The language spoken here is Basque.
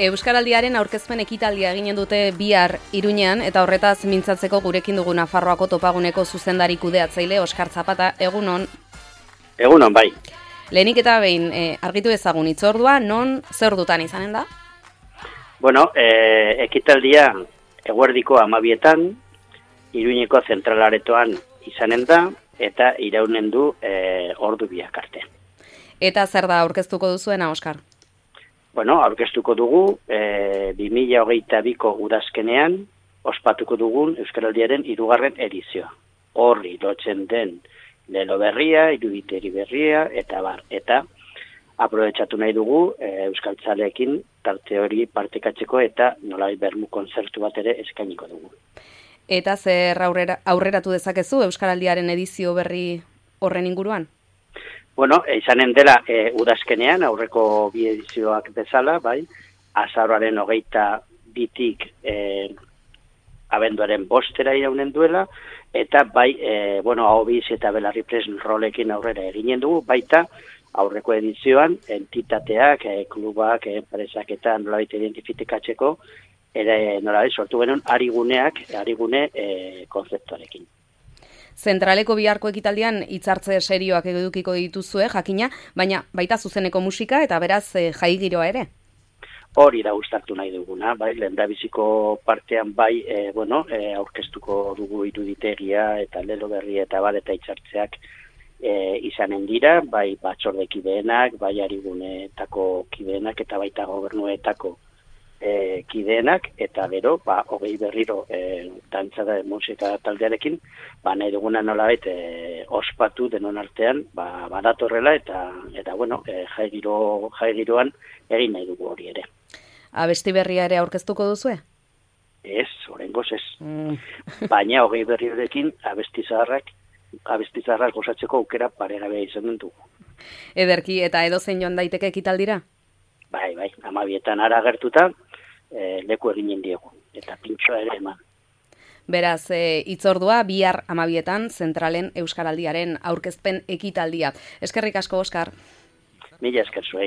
Euskaraldiaren aurkezpen ekitaldia eginen dute bihar Iruñean, eta horretaz mintzatzeko gurekin dugu Nafarroako topaguneko zuzendari kudeatzaile Oskar Zapata. Egunon. Egunon, bai. Lehenik eta behin, argitu ezagun hitzordua, non zer dutan izanen da? Bueno, ekitaldia eguerdiko 12etan, Iruñeko zentralaretoan izanen da, eta iraunen du ordu biak arte. Eta zer da aurkeztuko duzuena, Oskar? Bueno, aurkeztuko dugu 2022ko udazkenean ospatuko dugun Euskaraldiaren 3. edizioa. Horri lotzen den lelo berria, iruditegi berria, eta bar. Eta aprobetxatu nahi dugu euskaltzaleekin tarte hori partekatzeko eta nolabait bermu kontzertu bat ere eskainiko dugu. Eta zer aurreratu dezakezu Euskaraldiaren edizio berri horren inguruan? Bueno, izanen dela udazkenean, aurreko bi edizioak bezala, bai, azaroaren 22tik abenduaren 5 iraunen duela, eta bai, ahobiz eta belarri presen rolekin aurrera eginen dugu, baita aurreko edizioan, entitateak, klubak, enpresak eta nolabait identifikatzeko, nolabait sortu genuen arigune konzeptuarekin. Zentraleko biharko ekitaldian hitzartze serioak edukiko dituzue, jakina, baina baita zuzeneko musika eta beraz jai giroa ere. Hori da uztartu nahi duguna, bai, lehendabiziko partean bai, aurkeztuko dugu iruditegia eta lelo berri eta bar eta hitzartzeak izanen dira, bai batzordekideenak, bai arigunetako kideenak eta baita gobernuetako kideenak, eta gero, 20 berriro dantza da musika taldearekin, nahi duguna nolabait ospatu denon artean, badatorrela eta jai giroan egin nahi dugu hori ere. Abesti berria ere aurkeztuko duzue? Ez, oraingoz ez. Baina 20 berriorekin abesti zaharrak gozatzeko aukera paregabea izan dugu. Ederki, eta edozein joan daiteke ekitaldira? Bai, 12etan ara gertuta, leku eginen diegu, eta pintxoa ere eman. Beraz, hitzordua bihar 12etan zentralen Euskaraldiaren aurkezpen ekitaldia. Eskerrik asko, Oskar. Mila esker zuei.